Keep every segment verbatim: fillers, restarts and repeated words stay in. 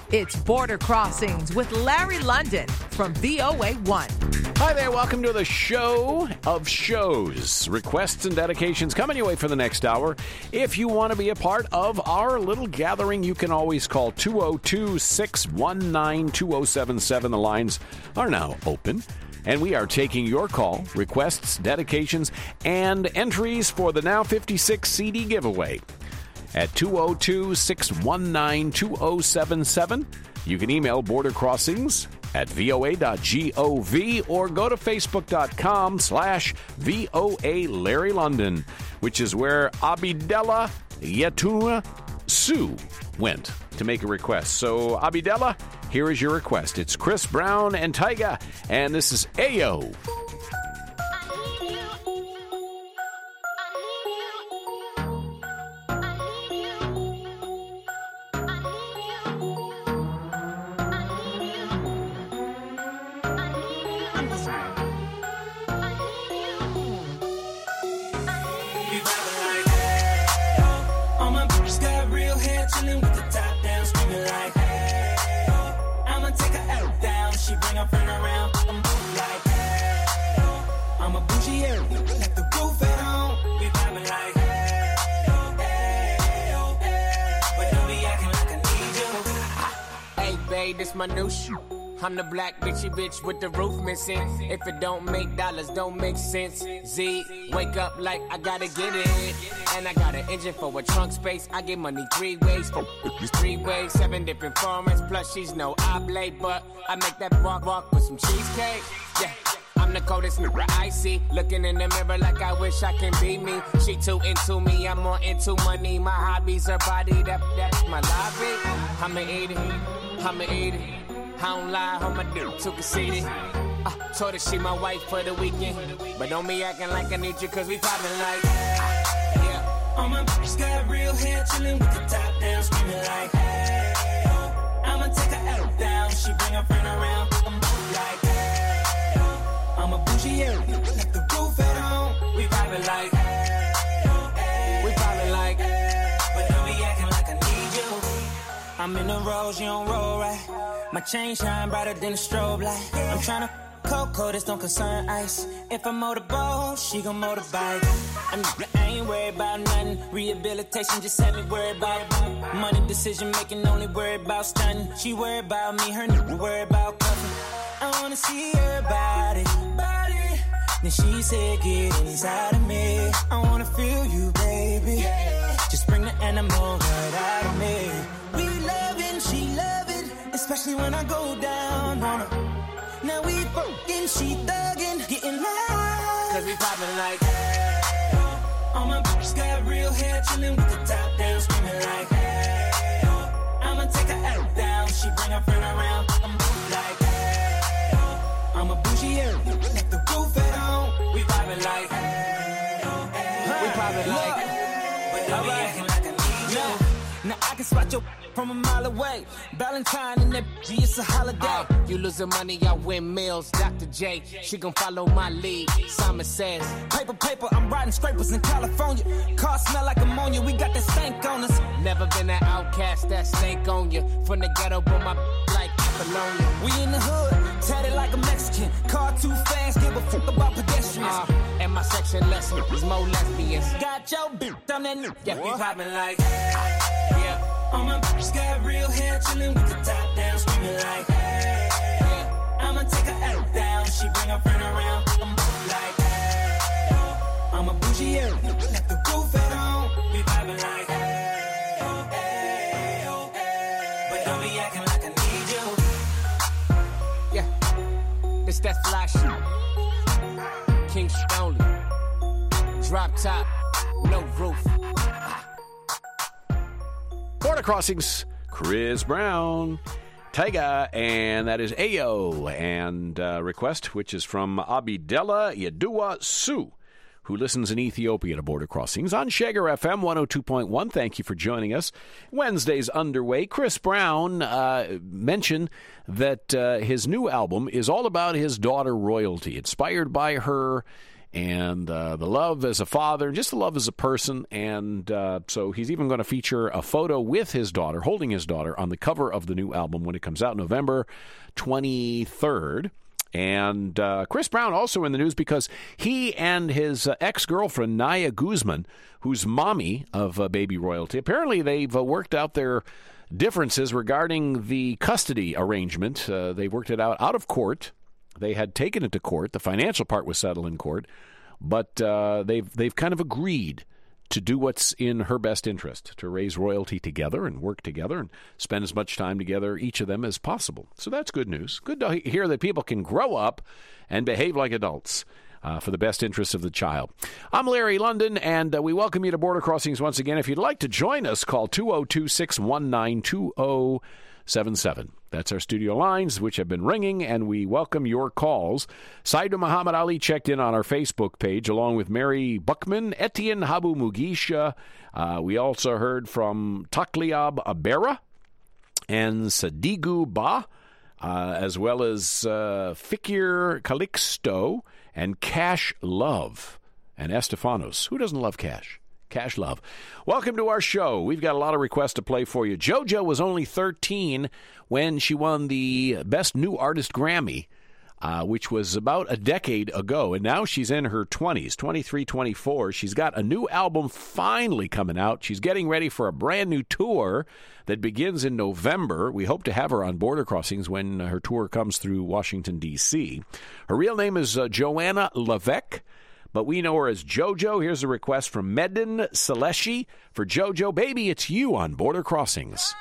It's Border Crossings with Larry London from V O A one. Hi there, welcome to the show of shows. Requests and dedications coming your way for the next hour. If you want to be a part of our little gathering, you can always call two oh two, six one nine, two oh seven seven. The lines are now open. And we are taking your call, requests, dedications, and entries for the Now fifty-six C D giveaway at two oh two, six one nine, two oh seven seven. You can email Border Crossings at voa dot gov or go to facebook.com slash VOA Larry London, which is where Abidella Yetua Sue went to make a request. So, Abidella, here is your request. It's Chris Brown and Tyga, and this is Ayo. This my new shoe. I'm the black bitchy bitch with the roof missing. If it don't make dollars, don't make sense. Z, wake up like I gotta get it. And I got an engine for a trunk space. I get money three ways. Three ways, seven different formats. Plus she's no oblate, but I make that walk walk with some cheesecake. Yeah. I'm the coldest nigga I see. Looking in the mirror like I wish I can be me. She too into me, I'm more into money. My hobbies, her body, that that's my lobby. I'ma eat it, I'ma eat it. I don't lie, I'm a dude too conceited. Uh, told her she my wife for the weekend. But don't be acting like I need you, cause we poppin' like uh, yeah. All my bitches got real hair, chillin' with the top down, screaming like hey, oh. I'ma take her out down, she bring her friend around, I'm like hey, oh. I'm a bougie area, let the roof at home. We vibing like hey, oh, hey, we vibing like hey, but don't be acting like I need you. I'm in the rose, you don't roll right. My chain shine brighter than a strobe light. I'm tryna Coco, this don't concern ice. If I motorboat, she gon' motorbike. I'm, I ain't worried about nothing. Rehabilitation just had me worried about money. Decision making, only worried about stunning. She worried about me, her nigga worried about cuffing. I wanna see her body, body. Then she said, get inside of me. I wanna feel you, baby. Yeah. Just bring the animal right out of me. We loving, she loving, especially when I go down on her. Now we fucking, she thuggin', getting loud. Cause we poppin' like hey, oh. All my bitches got real hair, chillin' with the top down, screaming like hey, oh. I'ma take her out down, she bring her friend around, I'm like hey, oh. I'm a bougie area, let the roof at home. We poppin' like hey, oh, hey, we poppin' like hey, but don't be acting like I need you. Now I can spot your from a mile away. Valentine and that bitch, it's a holiday. Uh, you losing money, I win meals. Doctor J, she gon' follow my lead. Simon says, paper, paper, I'm riding scrapers in California. Car smell like ammonia, we got that stank on us. Never been an outcast, that stank on you. From the ghetto, but my like Apollonia. We in the hood, tatted like a Mexican. Car too fast, give a fuck about pedestrians. Uh, and my section less is more lesbians. Got your bitch on that new. Yeah, we poppin' like yeah. All my bitches got real hair, chillin' with the top down, screaming like hey, yeah. I'ma take her out down, she bring her friend around, I'm like hey, oh. I'm a bougie area, let the roof at home. We vibing like hey, oh, hey, oh, hey, but don't be acting like I need you. Yeah, this that fly shit. King shit only. Drop top, no roof. Border Crossings, Chris Brown, Tyga, and that is Ayo. And uh, request, which is from Abidella Yedua Sue, who listens in Ethiopia to Border Crossings on Shagar F M one oh two point one. Thank you for joining us. Wednesday's underway. Chris Brown uh, mentioned that uh, his new album is all about his daughter Royalty, inspired by her and uh, the love as a father, just the love as a person. And uh, so he's even going to feature a photo with his daughter, holding his daughter, on the cover of the new album when it comes out November twenty-third. And uh, Chris Brown also in the news because he and his uh, ex-girlfriend, Naya Guzman, who's mommy of uh, baby royalty, apparently they've uh, worked out their differences regarding the custody arrangement. Uh, they worked it out out of court. They had taken it to court. The financial part was settled in court. But uh, they've they've kind of agreed to do what's in her best interest, to raise royalty together and work together and spend as much time together, each of them, as possible. So that's good news. Good to hear that people can grow up and behave like adults uh, for the best interests of the child. I'm Larry London, and uh, we welcome you to Border Crossings once again. If you'd like to join us, call two oh two, six one nine, two oh seven seven. That's our studio lines, which have been ringing, and we welcome your calls. Saidu Muhammad Ali checked in on our Facebook page, along with Mary Buckman, Etienne Habu Mugisha. Uh, we also heard from Takliab Abera and Sadigu Ba, uh, as well as uh, Fikir Calixto and Cash Love and Estefanos. Who doesn't love Cash? Cash Love. Welcome to our show. We've got a lot of requests to play for you. JoJo was only thirteen when she won the Best New Artist Grammy, uh, which was about a decade ago, and now she's in her twenties, twenty-three, twenty-four. She's got a new album finally coming out. She's getting ready for a brand new tour that begins in November. We hope to have her on Border Crossings when her tour comes through Washington, D C. Her real name is uh, Joanna Levesque, but we know her as JoJo. Here's a request from Medin Seleshi for JoJo. Baby, it's you on Border Crossings.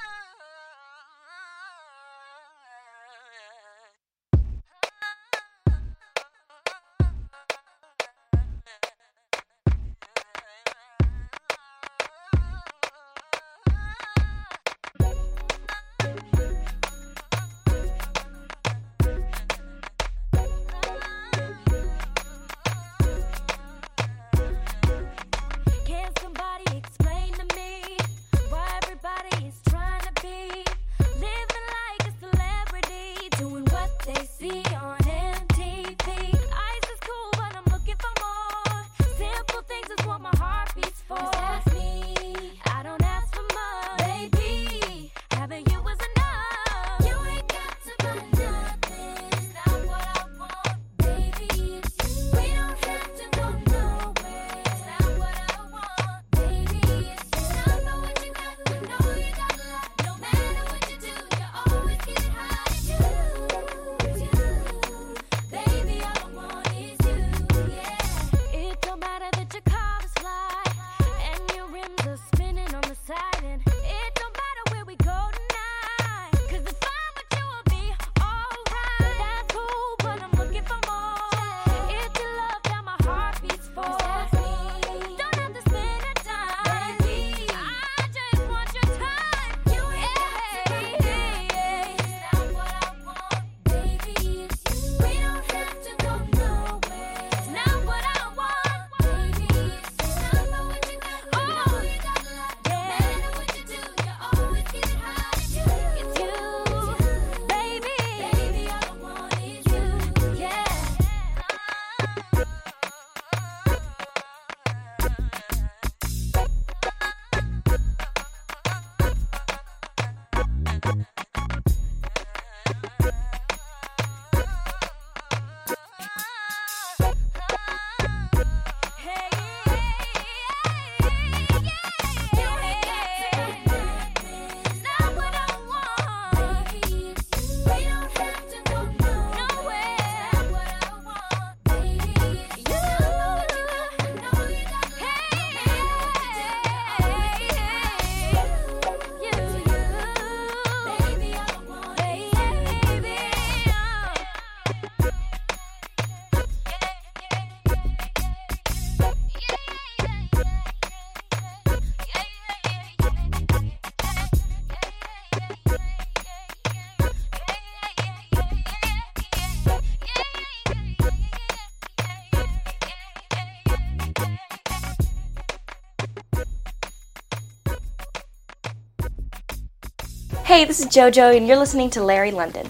Hey, this is JoJo, and you're listening to Larry London.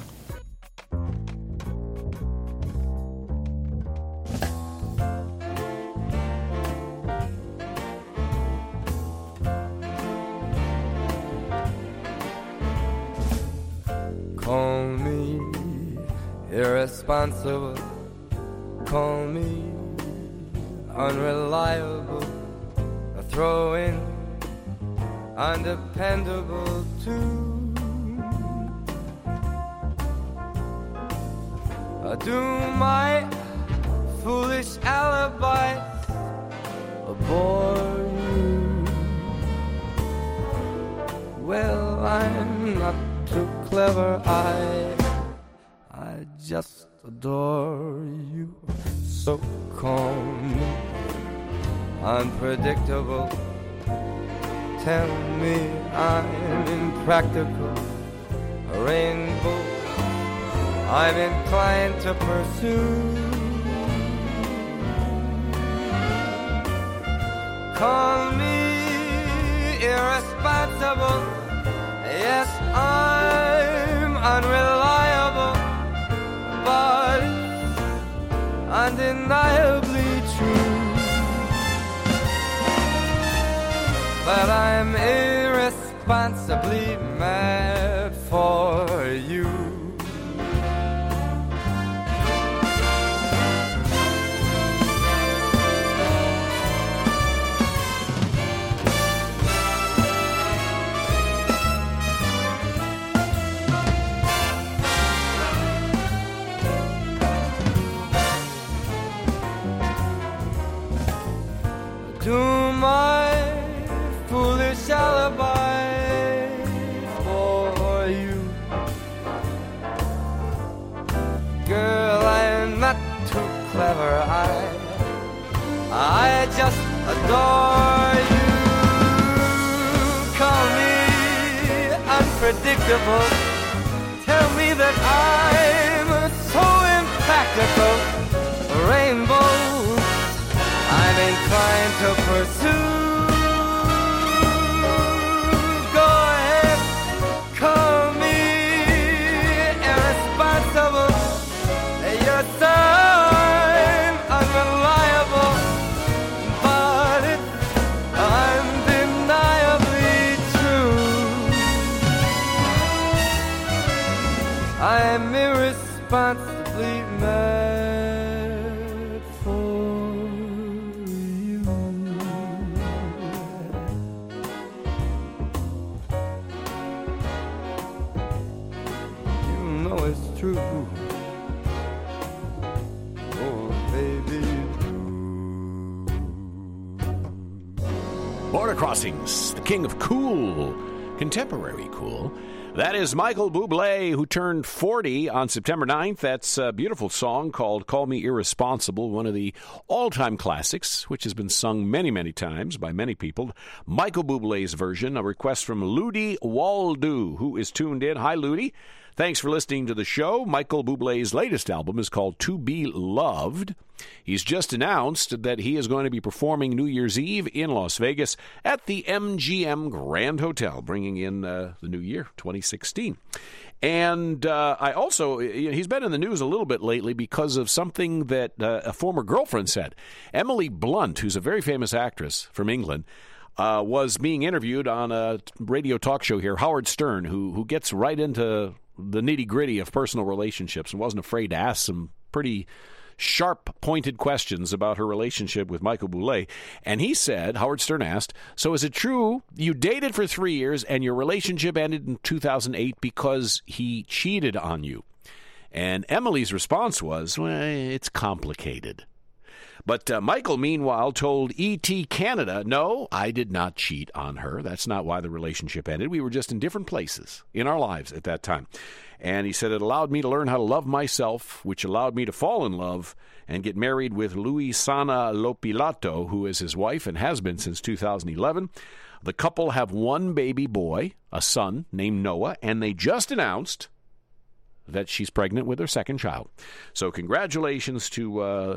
Call me irresponsible, call me unreliable, a throw-in, undependable too. Do my foolish alibis bore you? Well, I'm not too clever, I I just adore you. So calm, unpredictable, tell me I'm impractical, a rainbow I'm inclined to pursue. Call me irresponsible, yes, I'm unreliable, but undeniably true. But I'm irresponsibly mad for you. To my foolish alibi for you, girl, I'm not too clever, I I just adore you. Call me unpredictable, tell me that I'm so impractical, rainbow I'm inclined to pursue. Go ahead, call me irresponsible. Yes, I'm unreliable, but it's undeniably true. I'm irresponsibly mad for true. Oh, baby. Border Crossings, the king of cool, contemporary cool. That is Michael Bublé, who turned forty on September ninth. That's a beautiful song called Call Me Irresponsible, one of the all-time classics, which has been sung many, many times by many people. Michael Bublé's version, a request from Ludi Waldu, who is tuned in. Hi, Ludi. Thanks for listening to the show. Michael Bublé's latest album is called To Be Loved. He's just announced that he is going to be performing New Year's Eve in Las Vegas at the M G M Grand Hotel, bringing in uh, the new year, twenty sixteen. And uh, I also, you know, he's been in the news a little bit lately because of something that uh, a former girlfriend said. Emily Blunt, who's a very famous actress from England, uh, was being interviewed on a radio talk show here, Howard Stern, who who gets right into the nitty-gritty of personal relationships and wasn't afraid to ask some pretty sharp, pointed questions about her relationship with Michael Bublé. And he said, Howard Stern asked, so is it true you dated for three years and your relationship ended in two thousand eight because he cheated on you? And Emily's response was, well, it's complicated. But uh, Michael, meanwhile, told E T Canada, no, I did not cheat on her. That's not why the relationship ended. We were just in different places in our lives at that time. And he said it allowed me to learn how to love myself, which allowed me to fall in love and get married with Luisana Lopilato, who is his wife and has been since two thousand eleven. The couple have one baby boy, a son named Noah, and they just announced that she's pregnant with her second child. So congratulations to uh,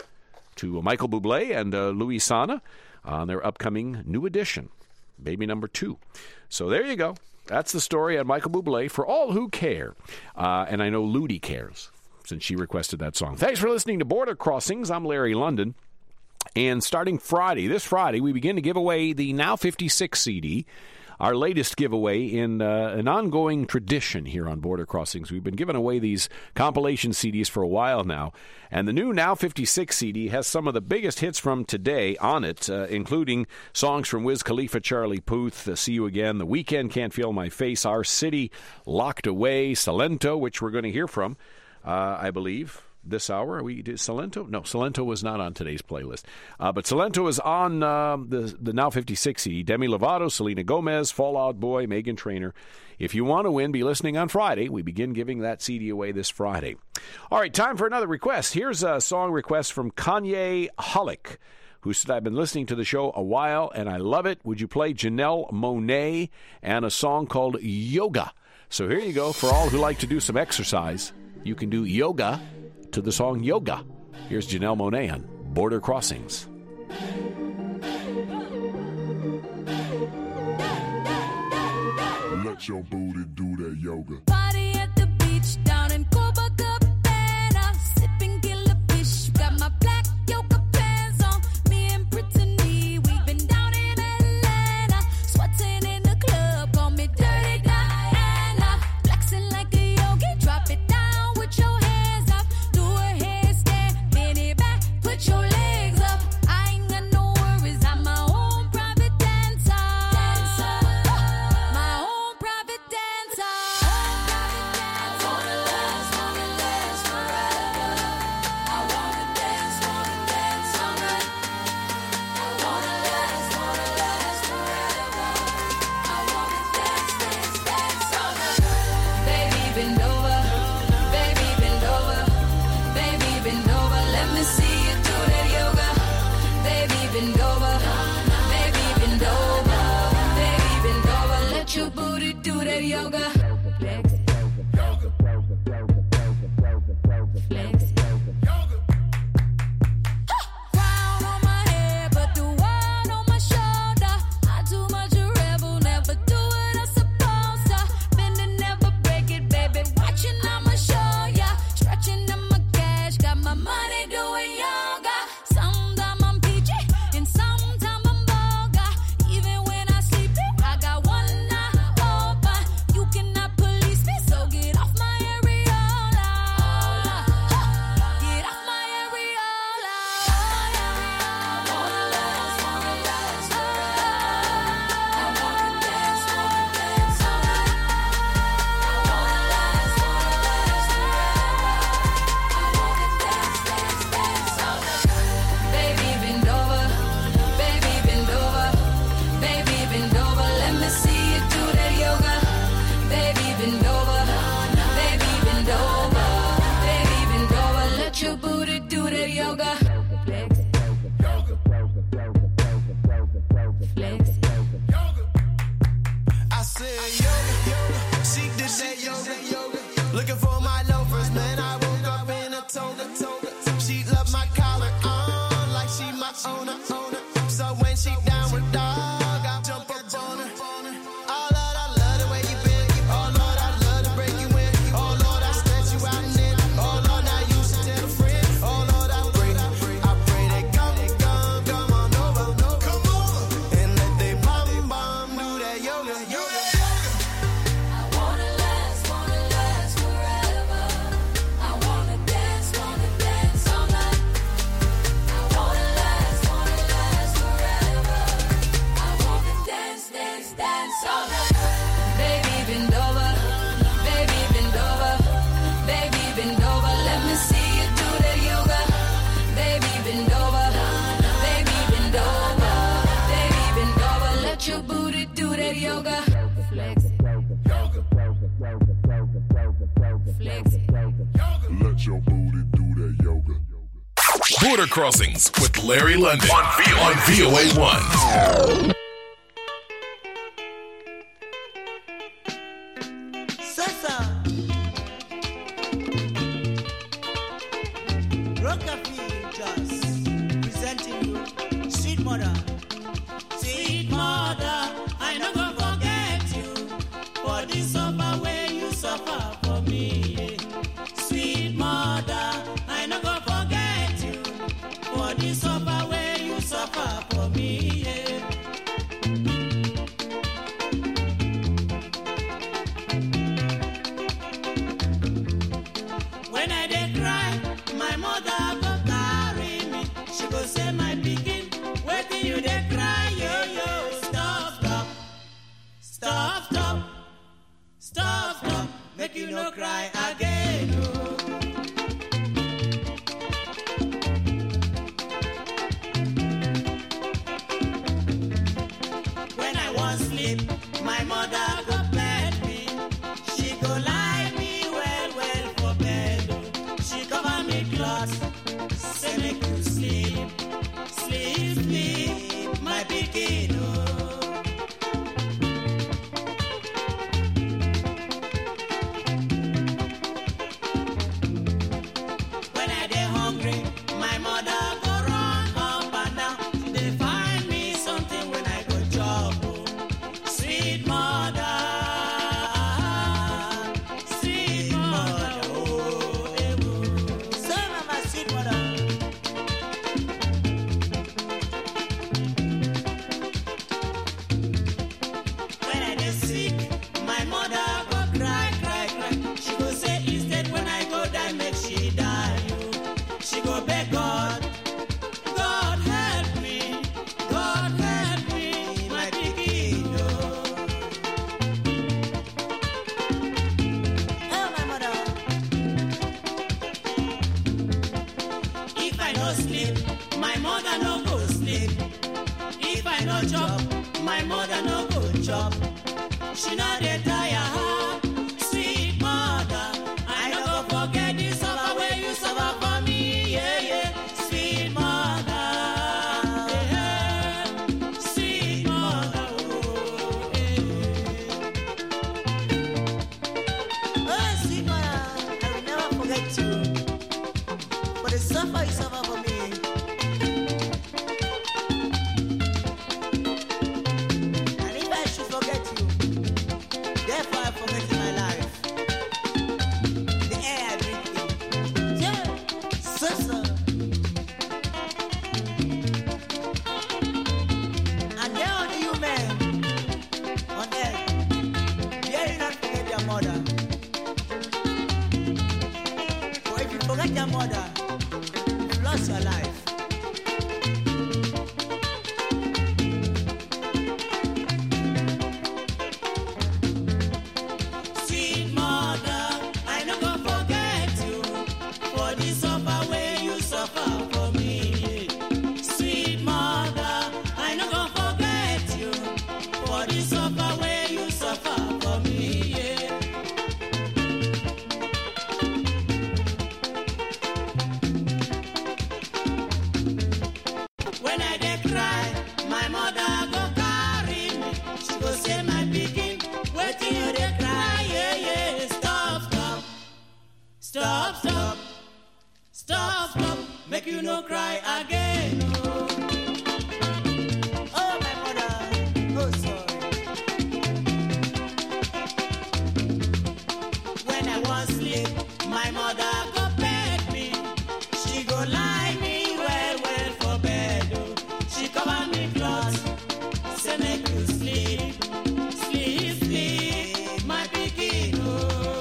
to Michael Bublé and uh, Luisana on their upcoming new edition, baby number two. So there you go. That's the story on Michael Bublé for all who care. Uh, and I know Ludi cares, since she requested that song. Thanks for listening to Border Crossings. I'm Larry London. And starting Friday, this Friday, we begin to give away the Now fifty-six C D our latest giveaway in uh, an ongoing tradition here on Border Crossings. We've been giving away these compilation C Ds for a while now, and the new Now fifty-six C D has some of the biggest hits from today on it, uh, including songs from Wiz Khalifa, Charlie Puth, uh, See You Again, The Weeknd, Can't Feel My Face, Our City, Locked Away, Salento, which we're going to hear from, uh, I believe. This hour, we did Salento? No, Salento was not on today's playlist. Uh, but Salento is on uh, the, the Now fifty-six C D. Demi Lovato, Selena Gomez, Fall Out Boy, Meghan Trainor. If you want to win, be listening on Friday. We begin giving that C D away this Friday. All right, time for another request. Here's a song request from Kanye Hollick, who said, I've been listening to the show a while, and I love it. Would you play Janelle Monáe and a song called Yoga? So here you go. For all who like to do some exercise, you can do yoga to the song Yoga. Here's Janelle Monáe on Border Crossings. Let your booty do that yoga. Party at the beach down in Copacabana, sipping killer fish. Got my black yoga pants on. Me and Brittany, we've been down in Atlanta, sweating in the club. Call me Dirty Diana, flexing like a yogi. Drop it down with your hands up. Do a headstand, bend it back, put your legs up. I ain't got no worries. I'm my own private dancer. dancer. My own private dancer. I wanna last, wanna last forever. I wanna dance, wanna dance all night. I wanna last, wanna last forever. I wanna dance, dance, dance all night. Baby, bend over, baby, bend over, baby, bend over. Let me see you do that yoga. Baby, bend over, baby, bend over, baby, bend over. Let your booty do that yoga. Flex, flex. Crown on my head, but the world on my shoulder. I too much a rebel, never do what I'm supposed to. Bend and never break it, baby. Watching, I'ma show ya. Stretching on my cash, got my money doing yoga. Sometimes I'm peachy, and sometimes I'm boga. Even when I sleep, I got one eye open. You cannot police me, so get off my areola. Get off my areola. I wanna last, wanna last forever. I wanna dance, wanna dance all night. I wanna last, wanna last forever. I wanna dance, dance, dance all night. Baby, bend over, baby, bend over, baby, bend over. Let me see you do that yoga. Baby, bend over, baby, bend over, baby, bend over. Let your booty do that yoga. Flex, flex. I said yoga, she did that yoga. Looking for my loafers, man. I woke up in a toga. She loved my collar on like she my owner. So when she down with dog, I jump up on her. Oh Lord, I love the way you bend. Oh Lord, I love to break you in. Oh Lord, I stretch you out and in. Oh Lord, now you should tell a friend. Oh Lord, I pray, I pray they come, come, come on over, come on, and let they bum bum do that yoga, yoga. I wanna last, wanna last forever. I wanna dance, wanna dance all night. I wanna last, wanna last forever. I wanna dance, dance, dance all night. Baby, bend over, baby, bend over, baby, bend over. Let me see you do that yoga. Baby, bend over, baby, bend over, baby, bend over. Let your booty do that yoga. Flex, flex. Let your booty do that yoga. Border Crossings with Larry London on V O A one. Sasa Rockabilly just presenting you Sweet Mother. Sweet Mother, I no go forget you for the suffer where you suffer for me. Sweet Mother, I no go forget you for the suffer where you suffer for me. Stop, stop, make you no cry again. Oh. When I want sleep, my mother go bed me. She go lie me well, well for bed. Oh. She cover me cloth, say make you sleep, sleep, sleep, my pikin. Oh. When I dey hungry, my mother go run up and down. She dey find me something when I go chop. Oh. Sweet mother, sweet mother, oh, eh, oh. So mama, sweet mother. When I dey sick, my mother go cry, cry, cry. She go say instead when I go die, make she die. Oh. She go beg God, God help me, God help me, my pikin. Oh. Oh, my mother. If I no sleep, my mother no go sleep. If I no chop, my mother no go chop. She no dey tire her, sweet mother. I no go forget the suffer where you suffer for me, yeah, yeah. Sweet mother, yeah, sweet mother, oh, yeah. Oh, sweet mother, I will never forget you. For the suffer you suffer for me. And if I should forget you, therefore I forget my life. The air I breathe in. Yeah, so so. And there are you men on earth, dare you not forget your mother. For if you forget your mother, you've lost your life. Sweet mother, I no go forget you for the suffer where you suffer for me. Sweet mother, I no go forget you for the suffer where you suffer for me. Yeah. When I dey cry, my mother go carry me. She go say, my pikin, wetin you dey cry? Yeah, yeah. Stop, stop, stop, stop, stop, stop. Make you no cry again. Oh, oh my mother, oh sorry. When I want sleep, my mother go beg me. She go lie me well, well for bed. Oh. She cover me cloth, say make you sleep, sleep, sleep, my pikin. Oh.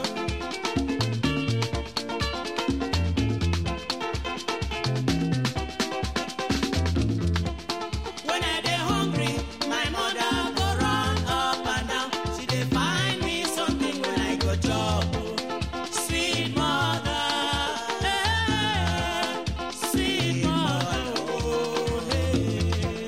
When I dey hungry, my mother go run up and down. She dey find me something when I go chop. Oh. Sweet mother, eh, sweet mother, oh, hey.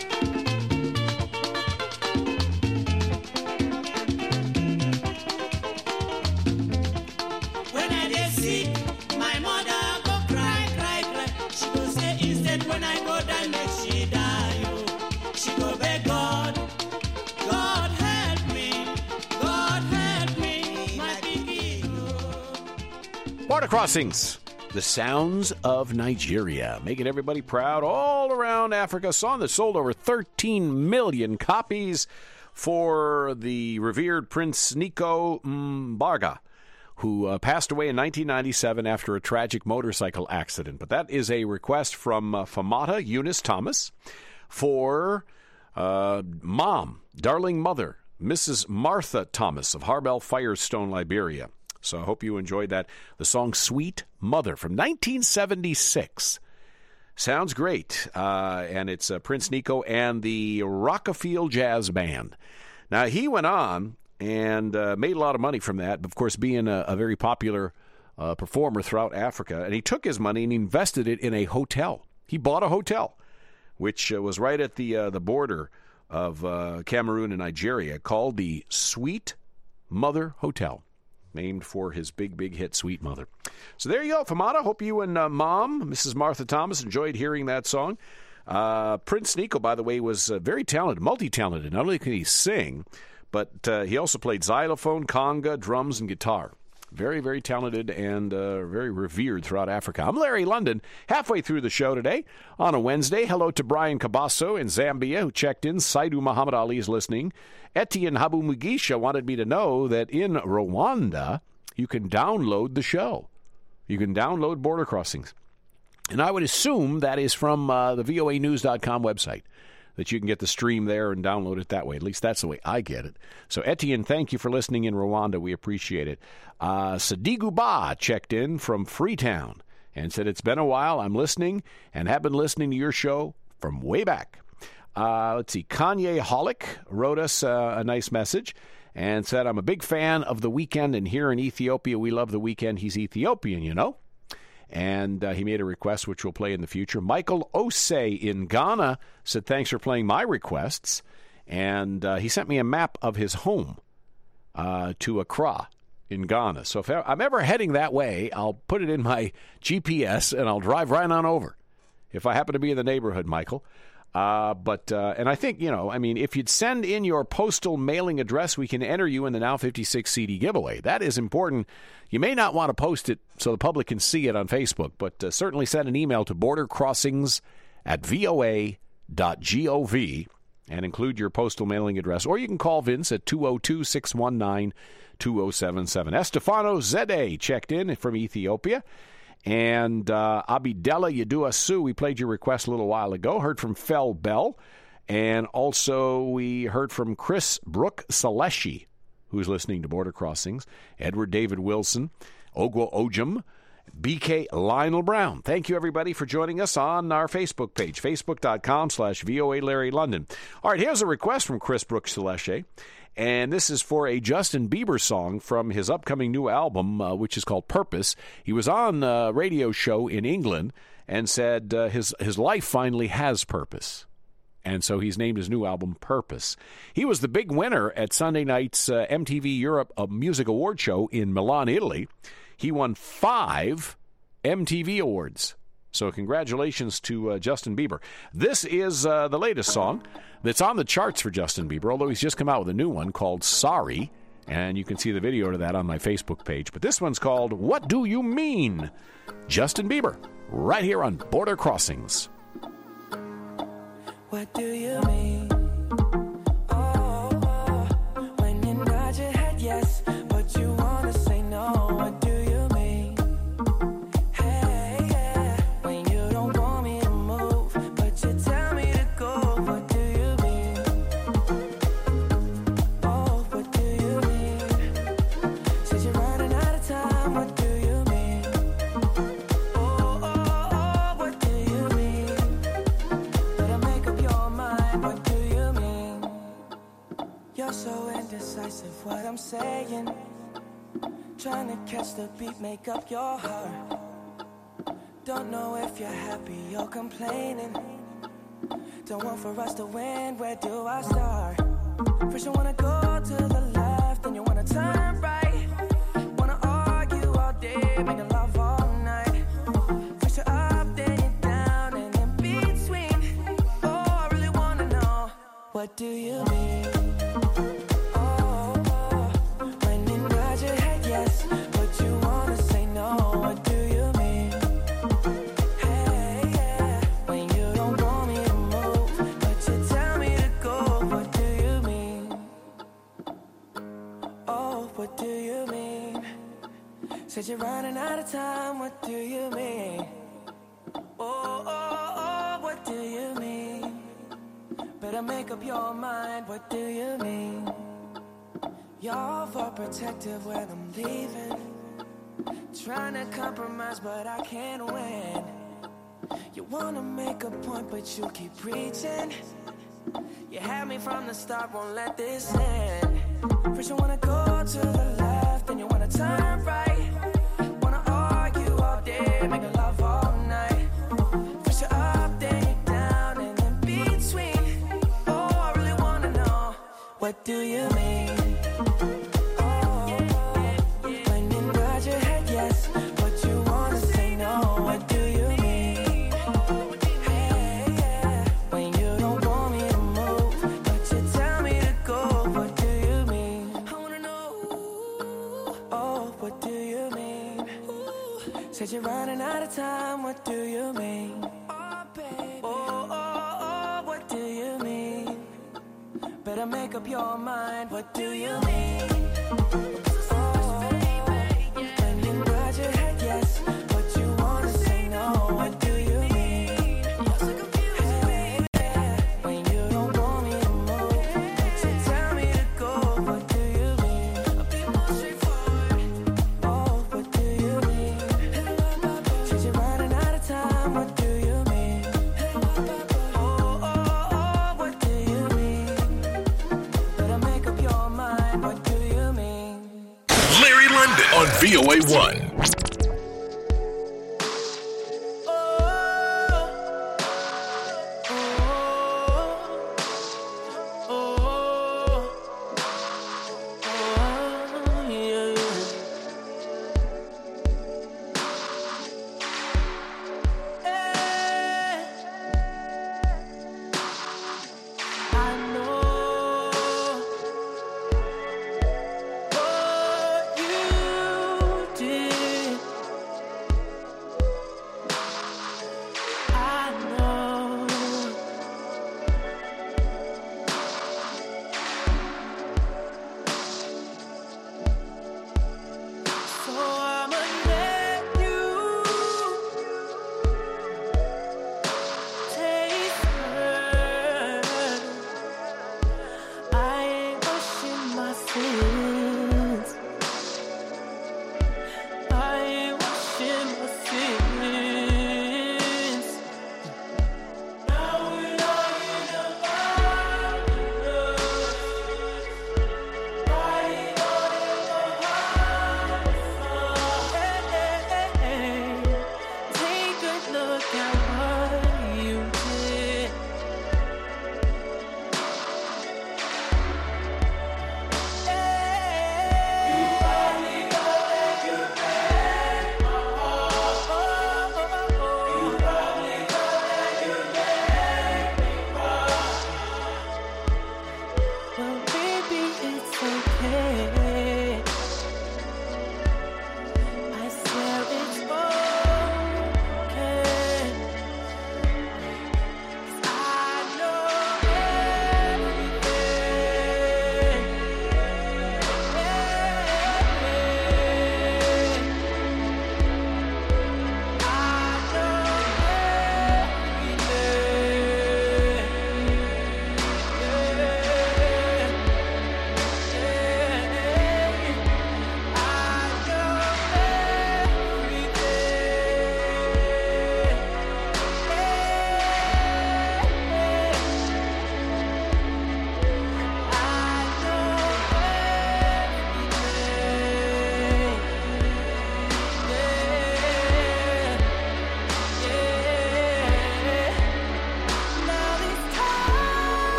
When I dey sick, my mother go cry, cry, cry. She go say instead when I go die, make she die. Oh. She go beg God, God help me, God help me, my pikin. Oh. Border Crossings, the sounds of Nigeria, making everybody proud all around Africa. A song that sold over thirteen million copies for the revered Prince Nico Mbarga, who uh, passed away in nineteen ninety-seven after a tragic motorcycle accident. But that is a request from uh, Famata Eunice Thomas for uh, mom, darling mother, Missus Martha Thomas of Harbel Firestone, Liberia. So I hope you enjoyed that. The song Sweet Mother from nineteen seventy-six. Sounds great. Uh, and it's uh, Prince Nico and the Rockafield Jazz Band. Now, he went on and uh, made a lot of money from that. Of course, being a, a very popular uh, performer throughout Africa. And he took his money and invested it in a hotel. He bought a hotel, which uh, was right at the uh, the border of uh, Cameroon and Nigeria, called the Sweet Mother Hotel, named for his big, big hit, Sweet Mother. So there you go, Famata. Hope you and uh, Mom, Missus Martha Thomas, enjoyed hearing that song. Uh, Prince Nico, by the way, was uh, very talented, multi-talented. Not only can he sing, but uh, he also played xylophone, conga, drums, and guitar. Very, very talented and uh, very revered throughout Africa. I'm Larry London, halfway through the show today on a Wednesday. Hello to Brian Cabasso in Zambia, who checked in. Saidu Muhammad Ali is listening. Etienne Habu Mugisha wanted me to know that in Rwanda, you can download the show. You can download Border Crossings. And I would assume that is from uh, the V O A news dot com website, that you can get the stream there and download it that way. At least that's the way I get it. So, Etienne, thank you for listening in Rwanda. We appreciate it. Uh, Sadigu Ba checked in from Freetown and said, it's been a while. I'm listening and have been listening to your show from way back. Uh, let's see. Kanye Holick wrote us uh, a nice message and said, I'm a big fan of The Weeknd, and here in Ethiopia, we love The Weeknd. He's Ethiopian, you know. And uh, he made a request, which we'll play in the future. Michael Osei in Ghana said, thanks for playing my requests. And uh, he sent me a map of his home uh, to Accra in Ghana. So if I'm ever heading that way, I'll put it in my G P S and I'll drive right on over if I happen to be in the neighborhood, Michael. Uh, but, uh, and I think, you know, I mean, if you'd send in your postal mailing address, we can enter you in the Now fifty-six C D giveaway. That is important. You may not want to post it so the public can see it on Facebook, but uh, certainly send an email to bordercrossings at V O A dot gov and include your postal mailing address. Or you can call Vince at two oh two, six one nine, two oh seven seven. Estefano Zede checked in from Ethiopia. And uh, Abidella Yadua Su, we played your request a little while ago. Heard from Fel Bell. And also we heard from Chris Brooke Saleshi, who's listening to Border Crossings. Edward David Wilson, Ogwo Ojum, B K Lionel Brown. Thank you, everybody, for joining us on our Facebook page, facebook.com slash VOA Larry London. All right, here's a request from Chris Brooke Saleshi. And this is for a Justin Bieber song from his upcoming new album, uh, which is called Purpose. He was on a radio show in England and said uh, his, his life finally has purpose. And so he's named his new album Purpose. He was the big winner at Sunday night's uh, M T V Europe uh, Music Award show in Milan, Italy. He won five M T V awards. So congratulations to uh, Justin Bieber. This is uh, the latest song that's on the charts for Justin Bieber, although he's just come out with a new one called Sorry, and you can see the video to that on my Facebook page. But this one's called What Do You Mean? Justin Bieber, right here on Border Crossings. What do you mean? Oh, oh, when you nod your head yes, but you wanna say no. What do you mean? Hey, yeah, when you don't want me to move, but you tell me to go. What do you mean? Oh, what do you mean? Said you're running out of time. What do you mean? Oh, oh, oh, what do you mean? Better make up your mind. What do you mean? You're so indecisive. What I'm saying. Trying to catch the beat, make up your heart. Don't know if you're happy or complaining. Don't want for us to win, where do I start? First you wanna go to the left, then you wanna turn right. Wanna argue all day, making love all night. First you're up, then you're down, and in between. Oh, I really wanna know, what do you mean? Oh, oh, when you nod your head yes, but you wanna say no. What do you mean? Hey, yeah, when you don't want me to move, but you tell me to go. What do you mean? Oh, what do you mean? Said you're running out of time. What do you mean? Oh, oh, oh, what do you mean? Better make up your mind. What do you mean? You're overprotective when I'm leaving. Trying to compromise, but I can't win. You wanna make a point, but you keep preaching. You had me from the start, won't let this end. First you wanna go to the left, then you wanna turn right. Wanna argue all day, make love all night. First you're up, then you're down, and in between. Oh, I really wanna know, what do you mean? Said you're running out of time, what do you mean? Oh, baby. Oh, oh, oh, what do you mean? Better make up your mind, what do you mean? Oh, when you nod your head yes, but you wanna say no, what do you mean? Hey, when you don't want me to move, but you tell me to go, what do you mean? I'll be more straightforward. Oh, what do you mean? Running out of time, what do you mean? Oh, oh, oh, what do you mean? Better make up your mind, what do you mean? Larry London on V O A one.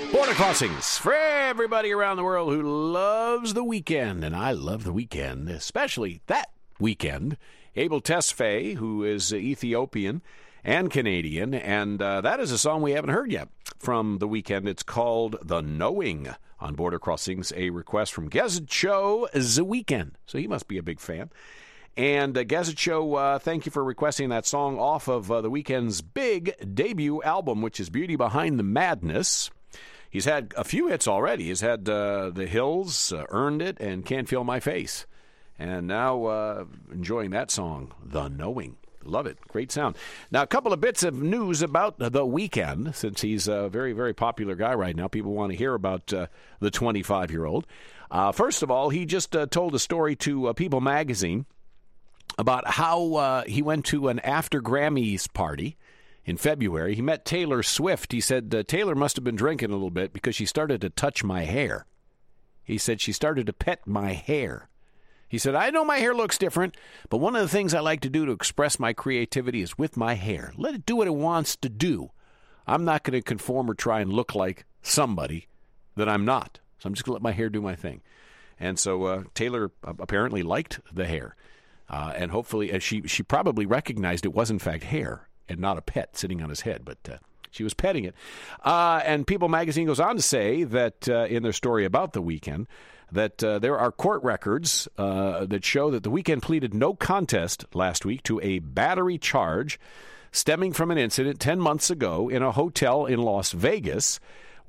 Border Crossings for everybody around the world who loves the weekend, and I love the weekend, especially that weekend. Abel Tesfaye, who is Ethiopian and Canadian, and uh, that is a song we haven't heard yet from the weekend. It's called The Knowing on Border Crossings, a request from Gezet Show The Weekend. So he must be a big fan. And uh, Gezet Show, uh, thank you for requesting that song off of uh, the weekend's big debut album, which is Beauty Behind the Madness. He's had a few hits already. He's had uh, The Hills, uh, Earned It, and Can't Feel My Face. And now uh, enjoying that song, The Knowing. Love it. Great sound. Now, a couple of bits of news about The Weeknd, since he's a very, very popular guy right now. People want to hear about uh, the twenty-five-year-old. Uh, first of all, he just uh, told a story to uh, People magazine about how uh, he went to an after Grammys party in February. He met Taylor Swift. He said, uh, Taylor must have been drinking a little bit because she started to touch my hair. He said she started to pet my hair. He said, I know my hair looks different, but one of the things I like to do to express my creativity is with my hair. Let it do what it wants to do. I'm not going to conform or try and look like somebody that I'm not. So I'm just going to let my hair do my thing. And so uh, Taylor apparently liked the hair. Uh, and hopefully, uh, she, she probably recognized it was in fact hair and not a pet sitting on his head, but uh, she was petting it. Uh, and People magazine goes on to say that uh, in their story about The Weeknd, that uh, there are court records uh, that show that The Weeknd pleaded no contest last week to a battery charge stemming from an incident ten months ago in a hotel in Las Vegas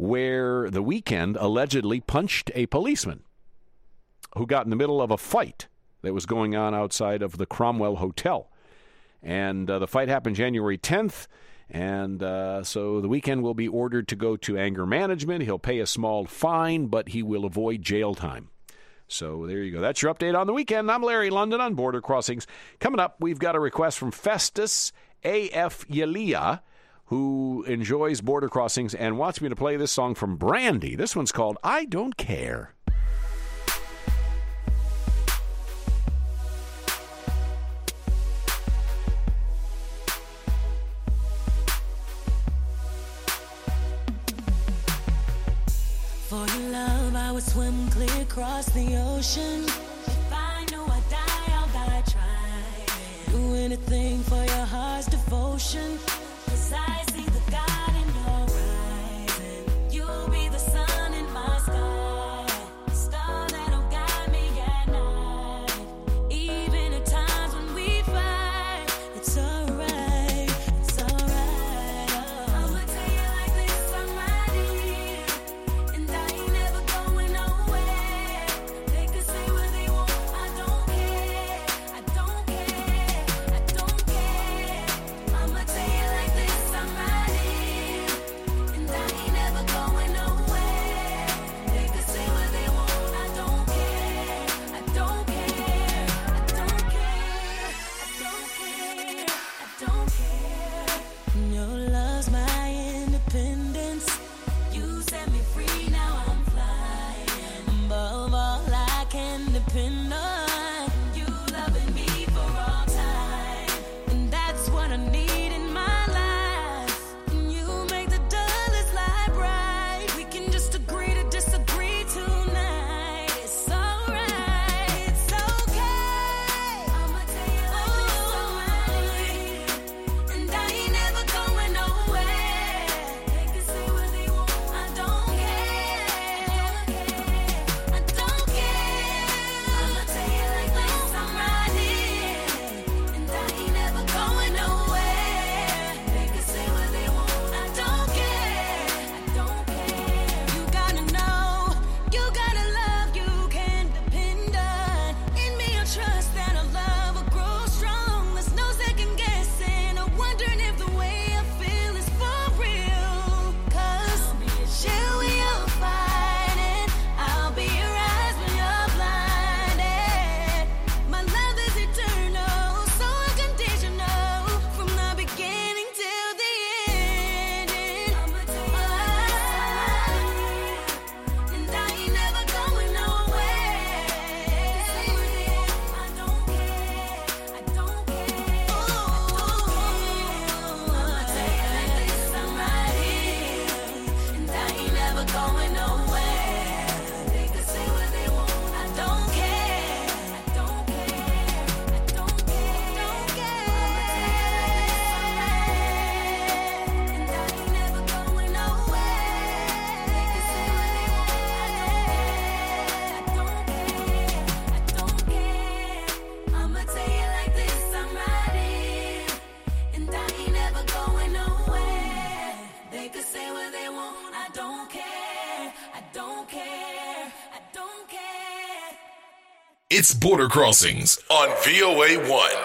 where The Weeknd allegedly punched a policeman who got in the middle of a fight that was going on outside of the Cromwell Hotel. And uh, the fight happened January tenth, and uh, so The Weeknd will be ordered to go to anger management. He'll pay a small fine, but he will avoid jail time. So there you go. That's your update on The Weeknd. I'm Larry London on Border Crossings. Coming up, we've got a request from Festus A F Yelia, who enjoys Border Crossings and wants me to play this song from Brandy. This one's called I Don't Care. For your love, I would swim clear across the ocean. If I knew I'd die, I'll die trying. Do anything for your heart's devotion. 'Cause I see the God in your eyes, and you'll be the sun in my sky, the star that'll guide me at night. Even at times when we fight, it's alright, it's alright. Oh. I'ma tell you like this, I'm right here. And I ain't never going nowhere. They could say what they want, I don't care. I don't care, I don't care. I'ma tell you like this, I'm right here. And I ain't never going nowhere. They could say what they want, I don't care. I don't care, I don't care. I don't care, I don't care. Your love's my independence. You set me free, now I'm flying. Above all, I can depend on you loving me for all time. And that's what I need in my life. And you make the dullest light bright. We can just agree to disagree tonight. It's alright, it's okay. I'ma tell you like this, alright. And I ain't never going nowhere. They can say what they want, I don't care. I don't care. I'ma tell never going nowhere. They can say what they want, I don't care. I don't care. I don't care. Don't care. And I ain't never going nowhere. They can say what they want, I don't care. I don't care. I'ma tell you like this, I'm riding, and I ain't never going nowhere. They could say what they want, I don't care. I don't care. I don't care. It's Border Crossings on V O A one.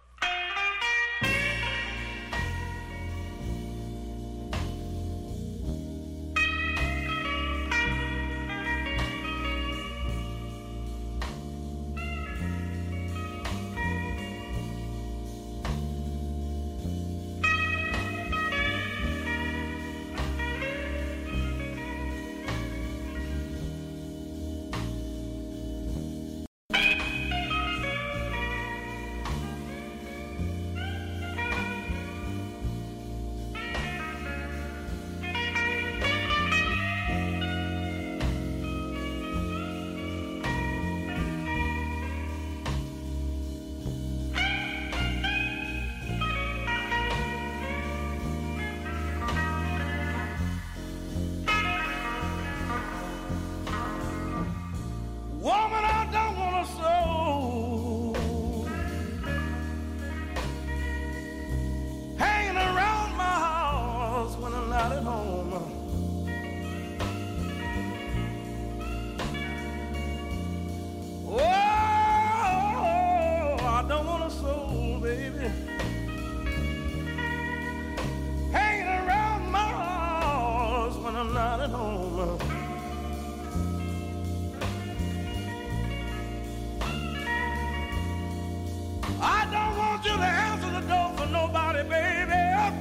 Woman, I don't want to soul hanging around my house when I'm not at home. Oh, I don't want a soul, baby, hanging around my house when I'm not at home. I don't want you to answer the door for nobody, baby.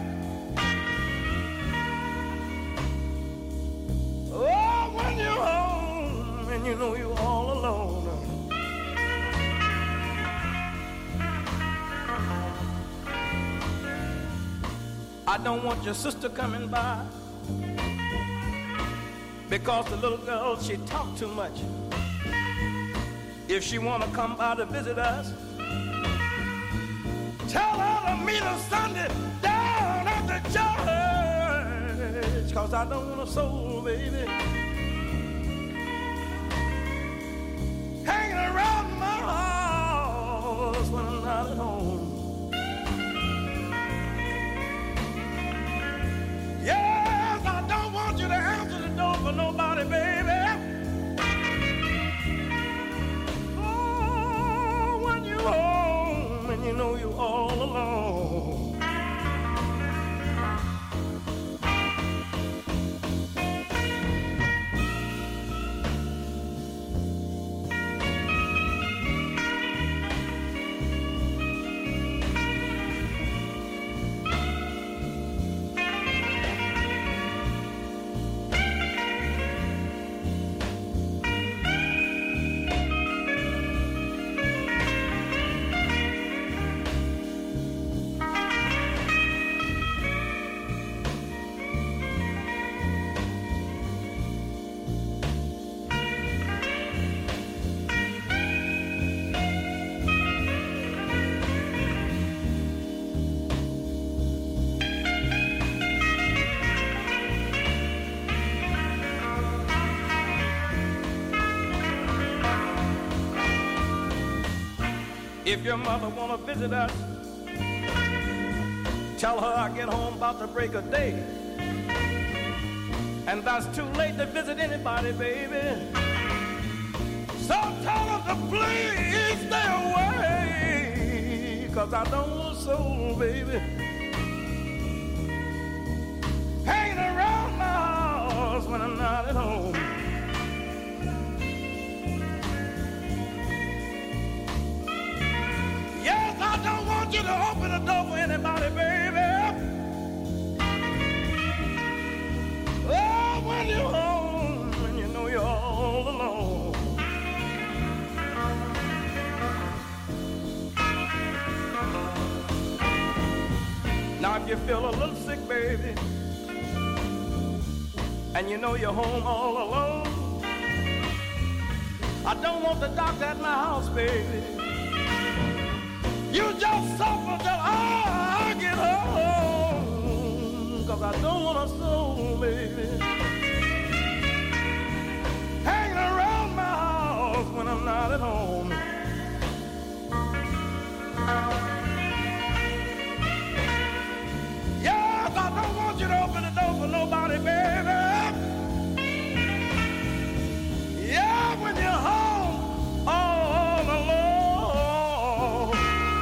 Oh, when you're home and you know you're all alone. I don't want your sister coming by because the little girl, she talk too much. If she want to come by to visit us, tell her to meet us Sunday down at the church, cause I don't want a soul, baby, hanging around my house when I'm not at home. Yes, I don't want you to answer the door for nobody, baby. Oh, when you're home and you know you're all alone. If your mother wanna visit us, tell her I get home about the break of day. And that's too late to visit anybody, baby. So tell her to please stay away, cause I don't want a soul, baby, hanging around my house when I'm not at home. I don't want you to open the door for anybody, baby. Oh, when you're home and you know you're all alone. Now if you feel a little sick, baby, and you know you're home all alone. I don't want the doctor at my house, baby. You just suffer till I get home, 'cause I don't want a soul, baby, hanging around my house when I'm not at home. Yes, I don't want you to open the door for nobody, baby. Yeah, when you're home all alone.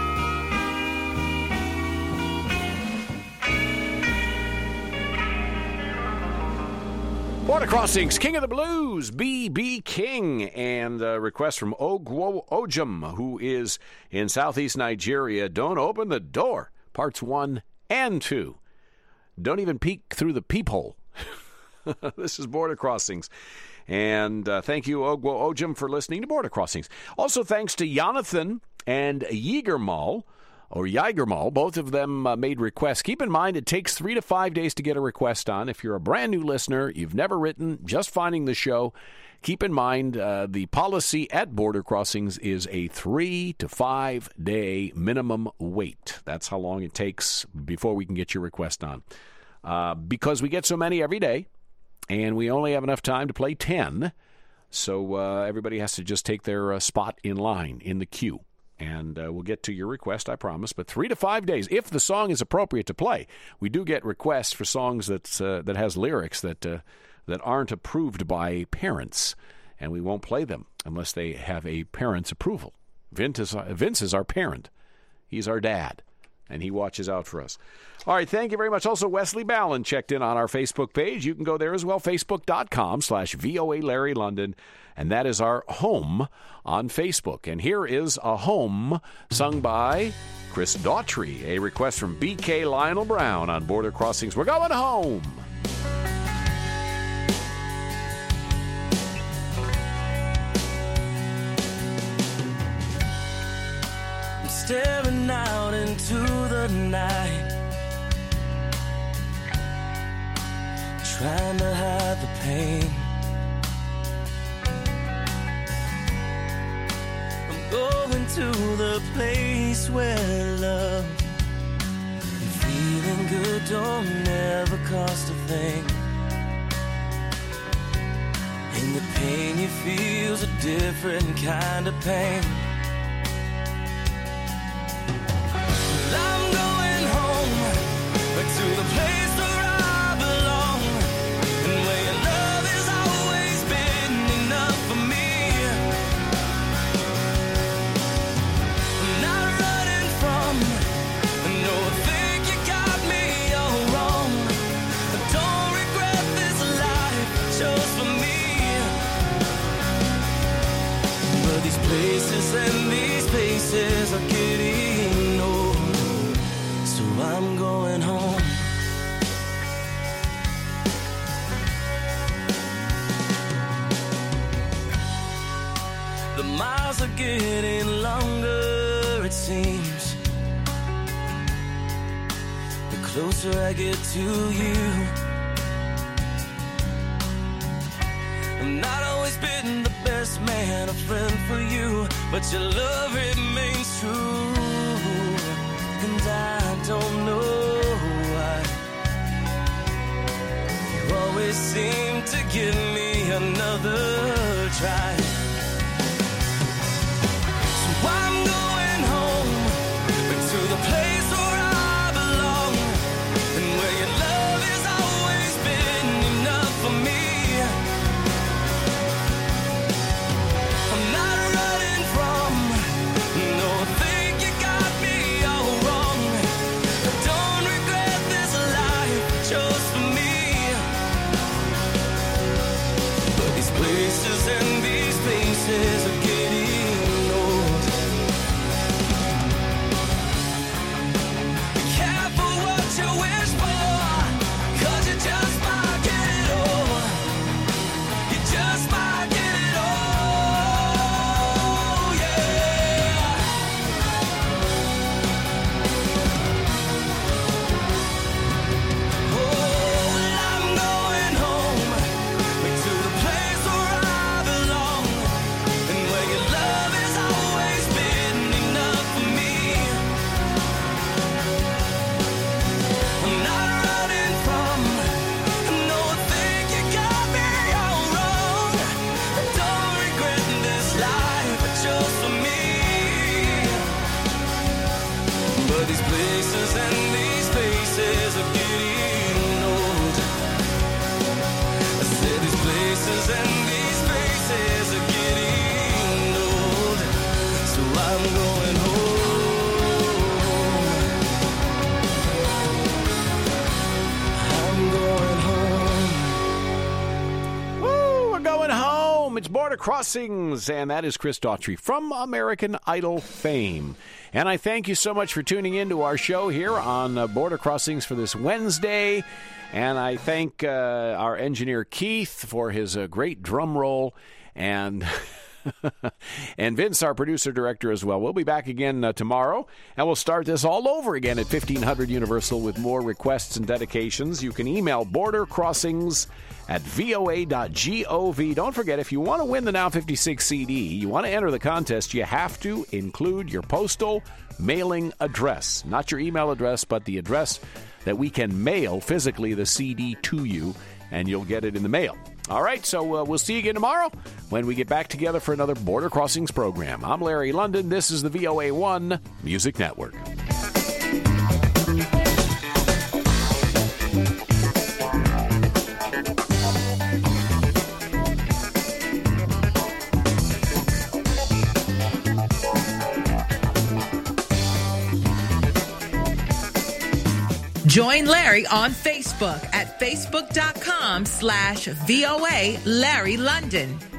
Border Crossings, King of the Blues, B B King, and a request from Ogwo Ojum, who is in southeast Nigeria. Don't open the door, parts one and two. Don't even peek through the peephole. This is Border Crossings. And uh, thank you, Ogwo Ojum, for listening to Border Crossings. Also, thanks to Jonathan and Yigermal, or Yigermal. Both of them uh, made requests. Keep in mind, it takes three to five days to get a request on. If you're a brand new listener, you've never written, just finding the show, keep in mind uh, the policy at Border Crossings is a three to five day minimum wait. That's how long it takes before we can get your request on. Uh, because we get so many every day, and we only have enough time to play ten, so uh, everybody has to just take their uh, spot in line, in the queue. And uh, we'll get to your request, I promise. But three to five days, if the song is appropriate to play. We do get requests for songs that's, uh, that has lyrics that uh, that aren't approved by parents, and we won't play them unless they have a parent's approval. Vince is, uh, Vince is our parent. He's our dad, and he watches out for us. All right, thank you very much. Also, Wesley Ballon checked in on our Facebook page. You can go there as well, facebook.com slash VOA Larry London, and that is our home on Facebook. And here is A Home, sung by Chris Daughtry, a request from B K Lionel Brown on Border Crossings. We're going home. I'm staring out into the night, trying to hide the pain. I'm going to the place where love and feeling good don't never cost a thing. And the pain you feel's a different kind of pain. Well, I'm going home, back to the place where I belong, and where your love has always been enough for me. I'm not running from, no, I think you got me all wrong. I don't regret this life I chose for me. But these places and these places are getting old, so I'm going home. The miles are getting longer, it seems, the closer I get to you. I've not always been the best man, a friend for you, but your love remains true. And I don't know why you always seem to give me another try. So I'm going home, back to the place where I belong, and where your love has always been enough for me. I'm not running from, no, I think you got me all wrong. I don't regret this life I chose for me. But these places and these It's Border Crossings, and that is Chris Daughtry from American Idol fame. And I thank you so much for tuning in to our show here on uh, Border Crossings for this Wednesday. And I thank uh, our engineer Keith for his uh, great drum roll, and and Vince, our producer director, as well. We'll be back again uh, tomorrow, and we'll start this all over again at fifteen hundred Universal with more requests and dedications. You can email border crossings at v o a dot gov. Don't forget, if you want to win the Now fifty-six C D, you want to enter the contest, you have to include your postal mailing address. Not your email address, but the address that we can mail physically the C D to you, and you'll get it in the mail. All right, so uh, we'll see you again tomorrow when we get back together for another Border Crossings program. I'm Larry London. This is the V O A one Music Network. Join Larry on Facebook at facebook.com slash VOA Larry London.